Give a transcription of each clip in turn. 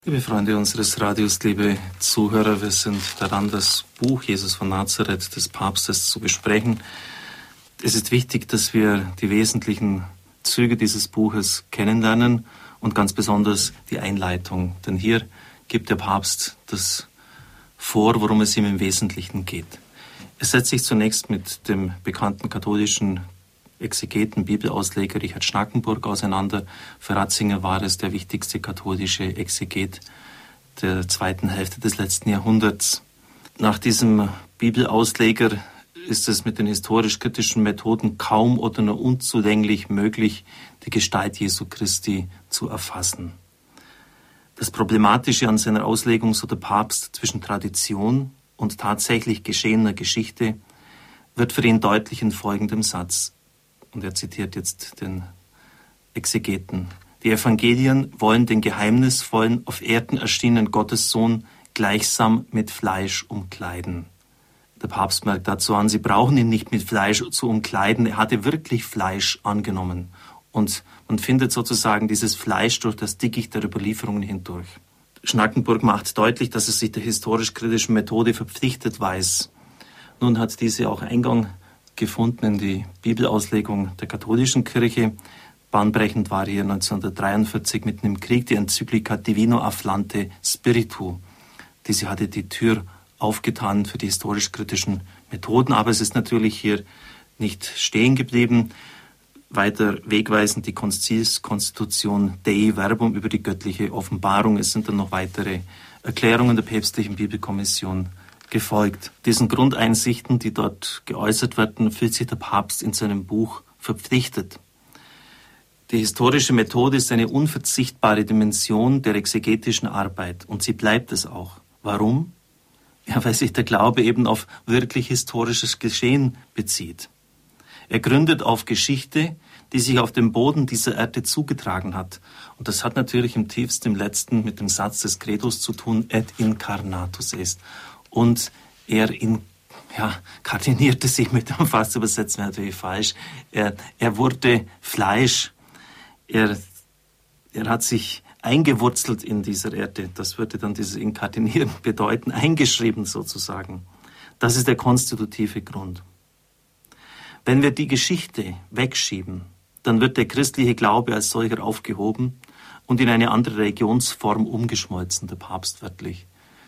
Liebe Freunde unseres Radios, liebe Zuhörer, wir sind daran, das Buch Jesus von Nazareth des Papstes zu besprechen. Es ist wichtig, dass wir die wesentlichen Züge dieses Buches kennenlernen und ganz besonders die Einleitung. Denn hier gibt der Papst das vor, worum es ihm im Wesentlichen geht. Er setzt sich zunächst mit dem bekannten katholischen Exegeten, Bibelausleger Richard Schnackenburg auseinander. Für Ratzinger war es der wichtigste katholische Exeget der zweiten Hälfte des letzten Jahrhunderts. Nach diesem Bibelausleger ist es mit den historisch-kritischen Methoden kaum oder nur unzulänglich möglich, die Gestalt Jesu Christi zu erfassen. Das Problematische an seiner Auslegung, so der Papst, zwischen Tradition und tatsächlich geschehener Geschichte, wird für ihn deutlich in folgendem Satz. Und er zitiert jetzt den Exegeten. Die Evangelien wollen den geheimnisvollen, auf Erden erschienenen Gottessohn gleichsam mit Fleisch umkleiden. Der Papst merkt dazu an, sie brauchen ihn nicht mit Fleisch zu umkleiden. Er hatte wirklich Fleisch angenommen. Und man findet sozusagen dieses Fleisch durch das Dickicht der Überlieferungen hindurch. Schnackenburg macht deutlich, dass er sich der historisch-kritischen Methode verpflichtet weiß. Nun hat diese auch Eingang gefunden in die Bibelauslegung der katholischen Kirche. Bahnbrechend war hier 1943 mitten im Krieg die Enzyklika Divino Afflante Spiritu. Diese hatte die Tür aufgetan für die historisch-kritischen Methoden, aber es ist natürlich hier nicht stehen geblieben. Weiter wegweisend die Konzilskonstitution Dei Verbum über die göttliche Offenbarung. Es sind dann noch weitere Erklärungen der päpstlichen Bibelkommission gefolgt. Diesen Grundeinsichten, die dort geäußert werden, fühlt sich der Papst in seinem Buch verpflichtet. Die historische Methode ist eine unverzichtbare Dimension der exegetischen Arbeit und sie bleibt es auch. Warum? Ja, weil sich der Glaube eben auf wirklich historisches Geschehen bezieht. Er gründet auf Geschichte, die sich auf dem Boden dieser Erde zugetragen hat. Und das hat natürlich im tiefsten, im letzten mit dem Satz des Credos zu tun, et incarnatus est. Und er kardinierte sich mit dem fast übersetzt wäre natürlich falsch. Er wurde Fleisch. Er hat sich eingewurzelt in dieser Erde. Das würde dann dieses Inkardinieren bedeuten, eingeschrieben sozusagen. Das ist der konstitutive Grund. Wenn wir die Geschichte wegschieben, dann wird der christliche Glaube als solcher aufgehoben und in eine andere Religionsform umgeschmolzen, der Papst wörtlich.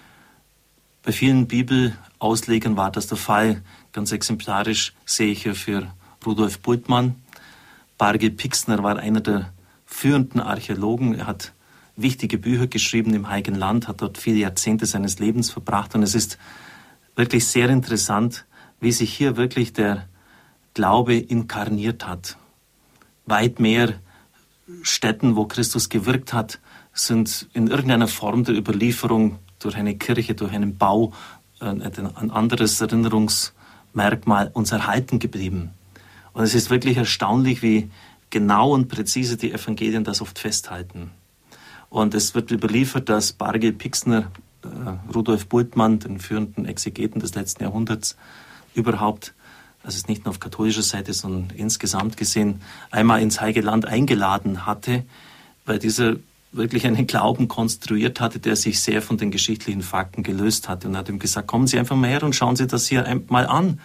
Bei vielen Bibelauslegern war das der Fall. Ganz exemplarisch sehe ich hier für Rudolf Bultmann. Bargil Pixner war einer der führenden Archäologen. Er hat wichtige Bücher geschrieben im Heiligen Land, hat dort viele Jahrzehnte seines Lebens verbracht. Und es ist wirklich sehr interessant, wie sich hier wirklich der Glaube inkarniert hat. Weit mehr Stätten, wo Christus gewirkt hat, sind in irgendeiner Form der Überlieferung durch eine Kirche, durch einen Bau, ein anderes Erinnerungsmerkmal uns erhalten geblieben. Und es ist wirklich erstaunlich, wie genau und präzise die Evangelien das oft festhalten. Und es wird überliefert, dass Bargil Pixner, Rudolf Bultmann, den führenden Exegeten des letzten Jahrhunderts, überhaupt, also es nicht nur auf katholischer Seite, sondern insgesamt gesehen, einmal ins Heilige Land eingeladen hatte, weil dieser wirklich einen Glauben konstruiert hatte, der sich sehr von den geschichtlichen Fakten gelöst hatte und hat ihm gesagt, kommen Sie einfach mal her und schauen Sie das hier einmal an.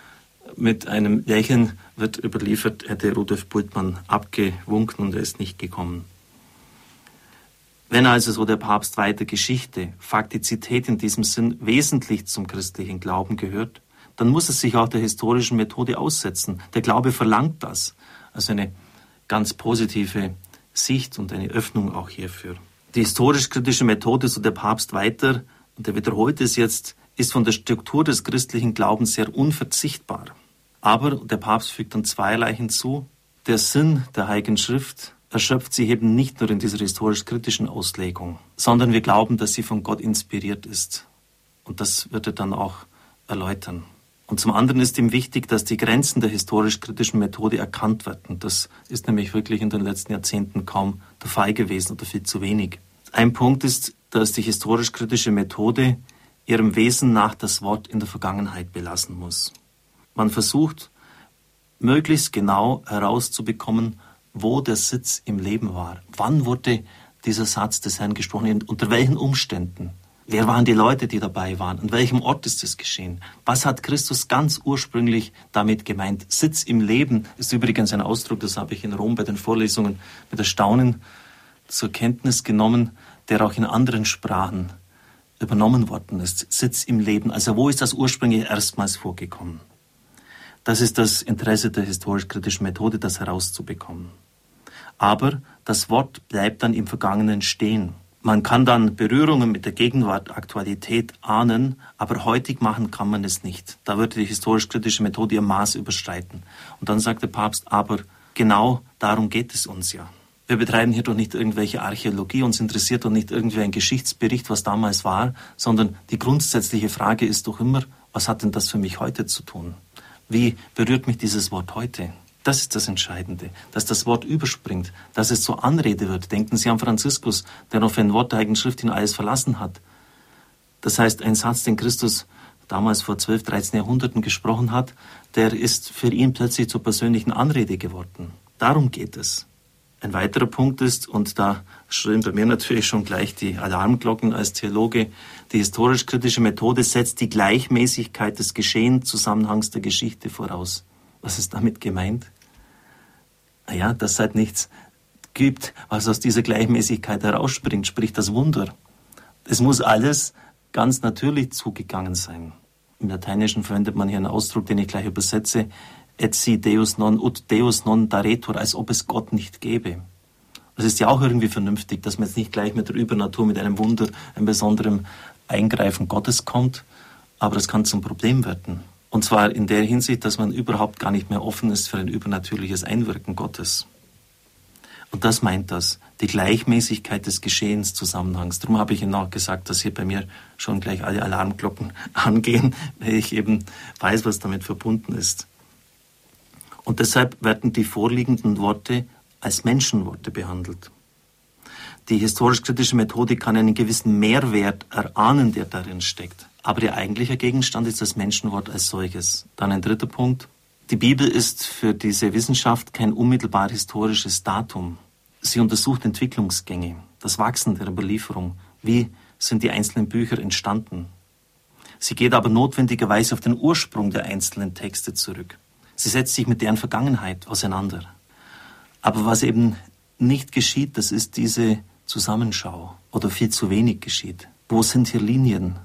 Mit einem Lächeln wird überliefert, hätte Rudolf Bultmann abgewunken und er ist nicht gekommen. Wenn also so der Papst weiter Geschichte, Faktizität in diesem Sinn wesentlich zum christlichen Glauben gehört, dann muss es sich auch der historischen Methode aussetzen. Der Glaube verlangt das. Also eine ganz positive Sicht und eine Öffnung auch hierfür. Die historisch-kritische Methode, so der Papst weiter, und er wiederholt es jetzt, ist von der Struktur des christlichen Glaubens sehr unverzichtbar. Aber der Papst fügt dann zweierlei hinzu, der Sinn der Heiligen Schrift erschöpft sich eben nicht nur in dieser historisch-kritischen Auslegung, sondern wir glauben, dass sie von Gott inspiriert ist. Und das wird er dann auch erläutern. Und zum anderen ist ihm wichtig, dass die Grenzen der historisch-kritischen Methode erkannt werden. Das ist nämlich wirklich in den letzten Jahrzehnten kaum der Fall gewesen oder viel zu wenig. Ein Punkt ist, dass die historisch-kritische Methode ihrem Wesen nach das Wort in der Vergangenheit belassen muss. Man versucht, möglichst genau herauszubekommen, wo der Sitz im Leben war. Wann wurde dieser Satz des Herrn gesprochen? Unter welchen Umständen? Wer waren die Leute, die dabei waren? An welchem Ort ist es geschehen? Was hat Christus ganz ursprünglich damit gemeint? Sitz im Leben ist übrigens ein Ausdruck, das habe ich in Rom bei den Vorlesungen mit Erstaunen zur Kenntnis genommen, der auch in anderen Sprachen übernommen worden ist. Sitz im Leben. Also wo ist das ursprünglich erstmals vorgekommen? Das ist das Interesse der historisch-kritischen Methode, das herauszubekommen. Aber das Wort bleibt dann im Vergangenen stehen. Man kann dann Berührungen mit der Gegenwart, Aktualität ahnen, aber heutig machen kann man es nicht. Da würde die historisch-kritische Methode ihr Maß überschreiten. Und dann sagt der Papst, aber genau darum geht es uns ja. Wir betreiben hier doch nicht irgendwelche Archäologie, uns interessiert doch nicht irgendwie ein Geschichtsbericht, was damals war, sondern die grundsätzliche Frage ist doch immer, was hat denn das für mich heute zu tun? Wie berührt mich dieses Wort heute? Das ist das Entscheidende, dass das Wort überspringt, dass es zur Anrede wird. Denken Sie an Franziskus, der noch für ein Wort der Heiligen Schrift hin alles verlassen hat. Das heißt, ein Satz, den Christus damals vor 12, 13 Jahrhunderten gesprochen hat, der ist für ihn plötzlich zur persönlichen Anrede geworden. Darum geht es. Ein weiterer Punkt ist, und da schrillen bei mir natürlich schon gleich die Alarmglocken als Theologe, die historisch-kritische Methode setzt die Gleichmäßigkeit des Geschehenszusammenhangs der Geschichte voraus. Was ist damit gemeint? Naja, dass es halt nichts gibt, was aus dieser Gleichmäßigkeit herausspringt, sprich das Wunder. Es muss alles ganz natürlich zugegangen sein. Im Lateinischen verwendet man hier einen Ausdruck, den ich gleich übersetze, et si Deus non ut Deus non daretur, als ob es Gott nicht gäbe. Das ist ja auch irgendwie vernünftig, dass man jetzt nicht gleich mit der Übernatur, mit einem Wunder, einem besonderen Eingreifen Gottes kommt, aber das kann zum Problem werden. Und zwar in der Hinsicht, dass man überhaupt gar nicht mehr offen ist für ein übernatürliches Einwirken Gottes. Und das meint das, die Gleichmäßigkeit des Geschehenszusammenhangs. Darum habe ich Ihnen auch gesagt, dass hier bei mir schon gleich alle Alarmglocken angehen, weil ich eben weiß, was damit verbunden ist. Und deshalb werden die vorliegenden Worte als Menschenworte behandelt. Die historisch-kritische Methode kann einen gewissen Mehrwert erahnen, der darin steckt. Aber ihr eigentlicher Gegenstand ist das Menschenwort als solches. Dann ein dritter Punkt. Die Bibel ist für diese Wissenschaft kein unmittelbar historisches Datum. Sie untersucht Entwicklungsgänge, das Wachsen der Überlieferung. Wie sind die einzelnen Bücher entstanden? Sie geht aber notwendigerweise auf den Ursprung der einzelnen Texte zurück. Sie setzt sich mit deren Vergangenheit auseinander. Aber was eben nicht geschieht, das ist diese Zusammenschau oder viel zu wenig geschieht. Wo sind hier Linien?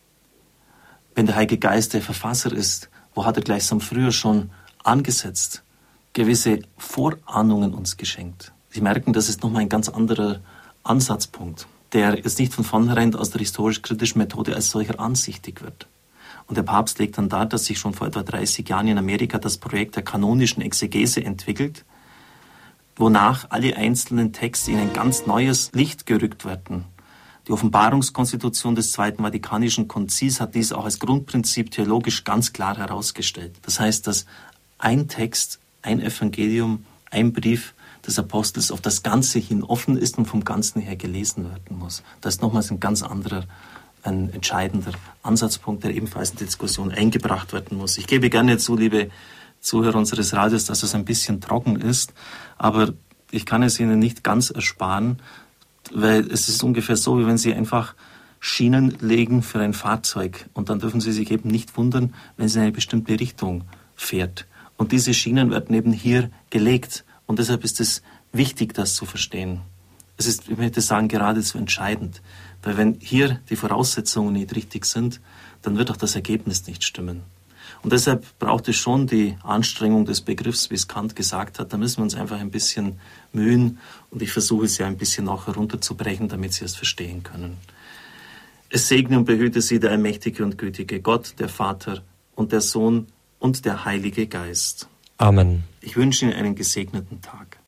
Wenn der Heilige Geist der Verfasser ist, wo hat er gleichsam früher schon angesetzt, gewisse Vorahnungen uns geschenkt? Sie merken, das ist nochmal ein ganz anderer Ansatzpunkt, der jetzt nicht von vornherein aus der historisch-kritischen Methode als solcher ansichtig wird. Und der Papst legt dann dar, dass sich schon vor etwa 30 Jahren in Amerika das Projekt der kanonischen Exegese entwickelt, wonach alle einzelnen Texte in ein ganz neues Licht gerückt werden. Die Offenbarungskonstitution des Zweiten Vatikanischen Konzils hat dies auch als Grundprinzip theologisch ganz klar herausgestellt. Das heißt, dass ein Text, ein Evangelium, ein Brief des Apostels auf das Ganze hin offen ist und vom Ganzen her gelesen werden muss. Das ist nochmals ein ganz anderer, ein entscheidender Ansatzpunkt, der ebenfalls in die Diskussion eingebracht werden muss. Ich gebe gerne zu, liebe Zuhörer unseres Radios, dass es ein bisschen trocken ist, aber ich kann es Ihnen nicht ganz ersparen, weil es ist ungefähr so, wie wenn Sie einfach Schienen legen für ein Fahrzeug und dann dürfen Sie sich eben nicht wundern, wenn es in eine bestimmte Richtung fährt. Und diese Schienen werden eben hier gelegt und deshalb ist es wichtig, das zu verstehen. Es ist, ich möchte sagen, geradezu entscheidend, weil wenn hier die Voraussetzungen nicht richtig sind, dann wird auch das Ergebnis nicht stimmen. Und deshalb braucht es schon die Anstrengung des Begriffs, wie es Kant gesagt hat. Da müssen wir uns einfach ein bisschen mühen und ich versuche es ja ein bisschen auch herunterzubrechen, damit Sie es verstehen können. Es segne und behüte Sie der allmächtige und gütige Gott, der Vater und der Sohn und der Heilige Geist. Amen. Ich wünsche Ihnen einen gesegneten Tag.